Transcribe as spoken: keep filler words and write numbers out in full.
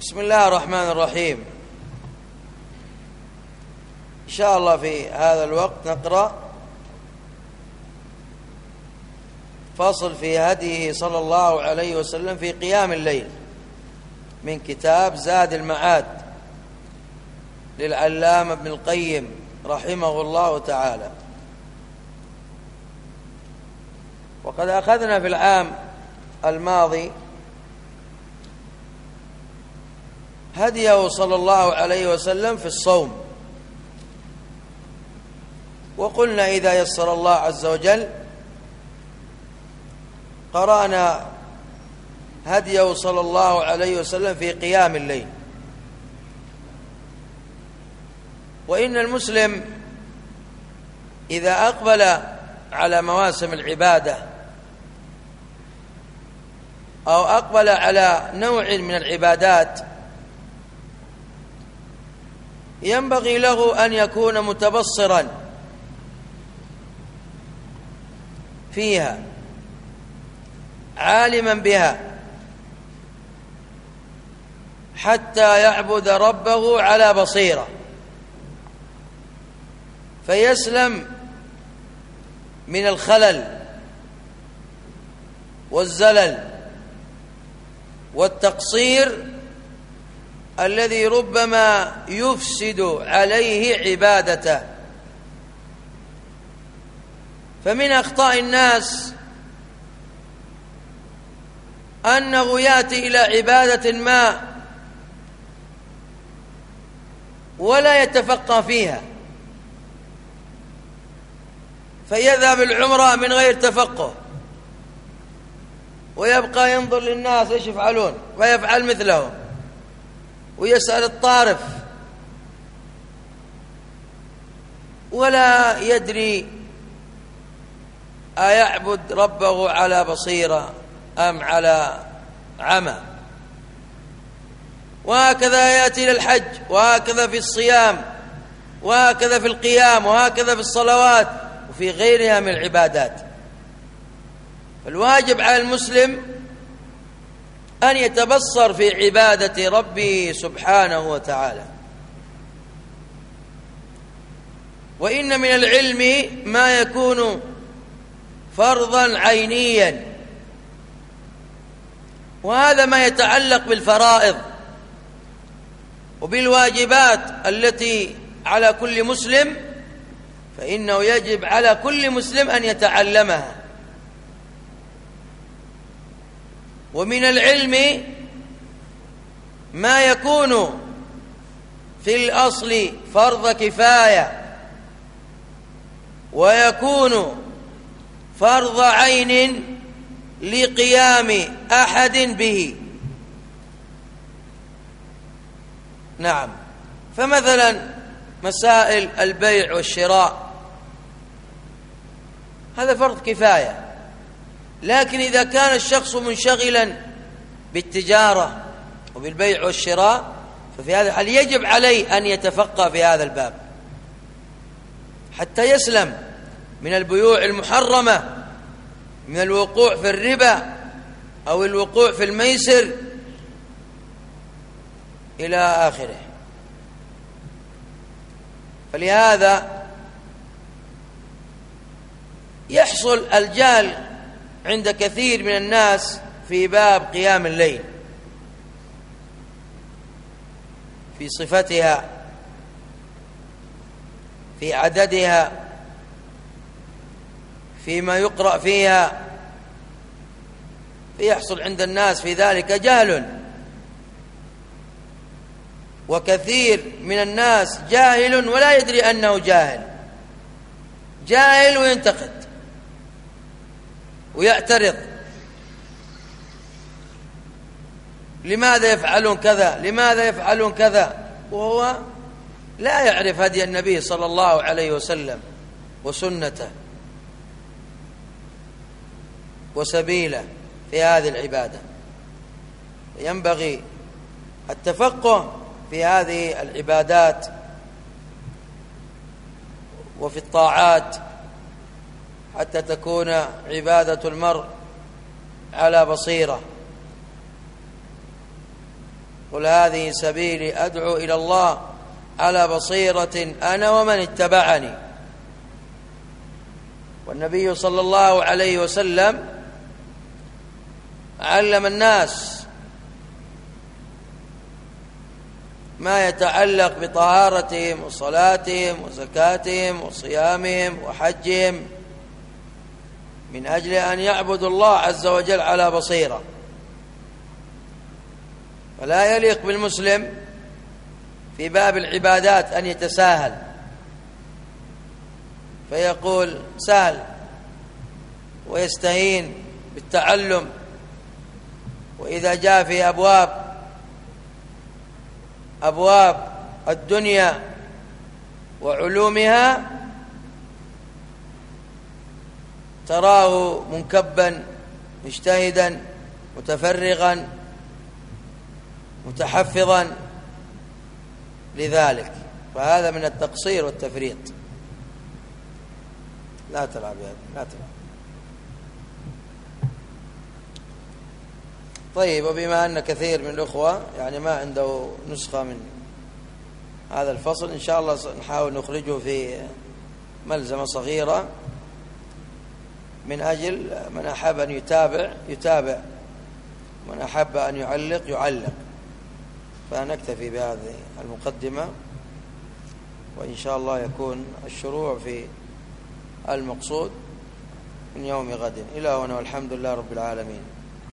بسم الله الرحمن الرحيم. إن شاء الله في هذا الوقت نقرأ فصل في هديه صلى الله عليه وسلم في قيام الليل من كتاب زاد المعاد للعلامة ابن القيم رحمه الله تعالى. وقد أخذنا في العام الماضي هديه صلى الله عليه وسلم في الصوم، وقلنا إذا يسر الله عز وجل قرأنا هديه صلى الله عليه وسلم في قيام الليل. وإن المسلم إذا أقبل على مواسم العبادة أو أقبل على نوع من العبادات ينبغي له أن يكون متبصرا فيها عالما بها حتى يعبد ربه على بصيرة فيسلم من الخلل والزلل والتقصير الذي ربما يفسد عليه عبادته. فمن أخطاء الناس أنه يأتي إلى عبادة ما ولا يتفقه فيها فيذهب العمرة من غير تفقه ويبقى ينظر للناس ايش يفعلون ويفعل مثلهم ويسأل الطارف ولا يدري أيعبد ربه على بصيرة أم على عمى. وهكذا يأتي إلى الحج، وهكذا في الصيام، وهكذا في القيام، وهكذا في الصلوات وفي غيرها من العبادات. فالواجب على المسلم أن يتبصر في عبادة ربه سبحانه وتعالى. وإن من العلم ما يكون فرضا عينيا، وهذا ما يتعلق بالفرائض وبالواجبات التي على كل مسلم، فإنه يجب على كل مسلم أن يتعلمها. ومن العلم ما يكون في الأصل فرض كفاية ويكون فرض عين لقيام أحد به. نعم، فمثلا مسائل البيع والشراء هذا فرض كفاية، لكن إذا كان الشخص منشغلا بالتجارة وبالبيع والشراء ففي هذا الحال يجب عليه أن يتفقه في هذا الباب حتى يسلم من البيوع المحرمة، من الوقوع في الربا أو الوقوع في الميسر إلى آخره. فلهذا يحصل الجهل عند كثير من الناس في باب قيام الليل، في صفتها، في عددها، فيما يقرأ فيها، فيحصل عند الناس في ذلك جهل. وكثير من الناس جاهل ولا يدري أنه جاهل، جاهل وينتقد ويعترض، لماذا يفعلون كذا، لماذا يفعلون كذا، وهو لا يعرف هدي النبي صلى الله عليه وسلم وسنته وسبيله في هذه العبادة. ينبغي التفقه في هذه العبادات وفي الطاعات حتى تكون عبادة المرء على بصيرة. قل هذه سبيلي أدعو إلى الله على بصيرة أنا ومن اتبعني. والنبي صلى الله عليه وسلم علم الناس ما يتعلق بطهارتهم وصلاتهم وزكاتهم وصيامهم وحجهم من أجل أن يعبدوا الله عز وجل على بصيرة. فلا يليق بالمسلم في باب العبادات أن يتساهل فيقول سهل ويستهين بالتعلم، وإذا جاء في أبواب أبواب الدنيا وعلومها تراه منكبا مجتهدا متفرغا متحفظا لذلك، فهذا من التقصير والتفريط. لا تلعب يا ابني لا تلعب. طيب، وبما أن كثير من الأخوة يعني ما عنده نسخة من هذا الفصل، إن شاء الله نحاول نخرجه في ملزمة صغيرة من أجل من أحب أن يتابع يتابع، من أحب أن يعلق يعلق. فنكتفي بهذه المقدمة، وإن شاء الله يكون الشروع في المقصود من يوم غد. إلى هنا والحمد لله رب العالمين.